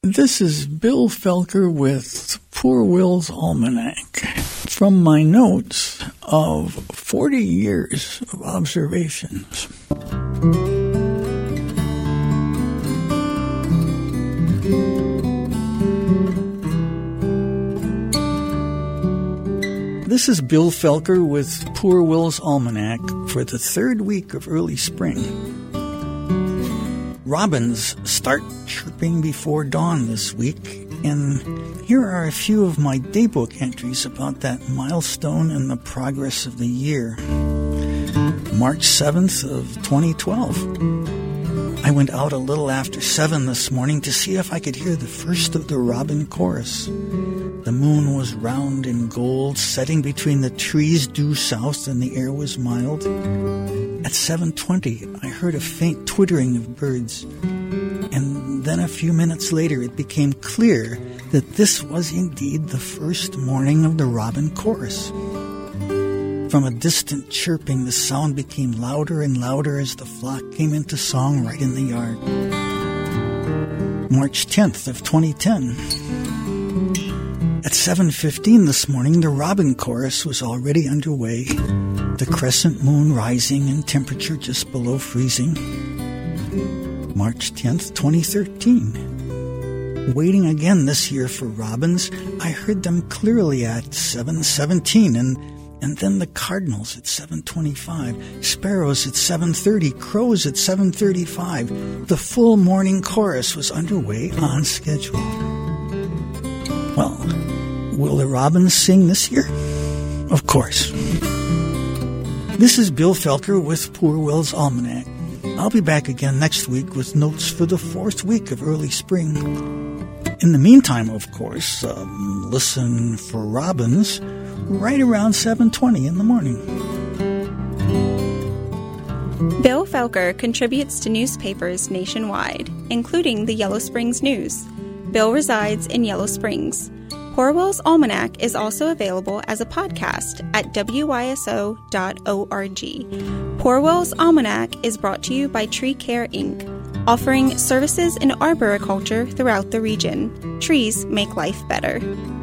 This is Bill Felker with Poor Will's Almanac from my notes of 40 years of observations. This is Bill Felker with Poor Will's Almanac for the third week of early spring. Robins start chirping before dawn this week, and here are a few of my daybook entries about that milestone in the progress of the year. March 7th of 2012. I went out a little after 7 this morning to see if I could hear the first of the robin chorus. The moon was round and gold, setting between the trees due south, and the air was mild. At 7:20, I heard a faint twittering of birds, and then a few minutes later it became clear that this was indeed the first morning of the robin chorus. From a distant chirping, the sound became louder and louder as the flock came into song right in the yard. March 10th of 2010. At 7:15 this morning, the robin chorus was already underway, the crescent moon rising and temperature just below freezing. March 10th, 2013. Waiting again this year for robins, I heard them clearly at 7:17 and then the cardinals at 7:25, sparrows at 7:30, crows at 7:35. The full morning chorus was underway on schedule. Well, will the robins sing this year? Of course. This is Bill Felker with Poor Will's Almanac. I'll be back again next week with notes for the fourth week of early spring. In the meantime, of course, listen for robins right around 7:20 in the morning. Bill Felker contributes to newspapers nationwide, including the Yellow Springs News. Bill resides in Yellow Springs. Poor Will's Almanac is also available as a podcast at wyso.org. Poor Will's Almanac is brought to you by Tree Care, Inc., offering services in arboriculture throughout the region. Trees make life better.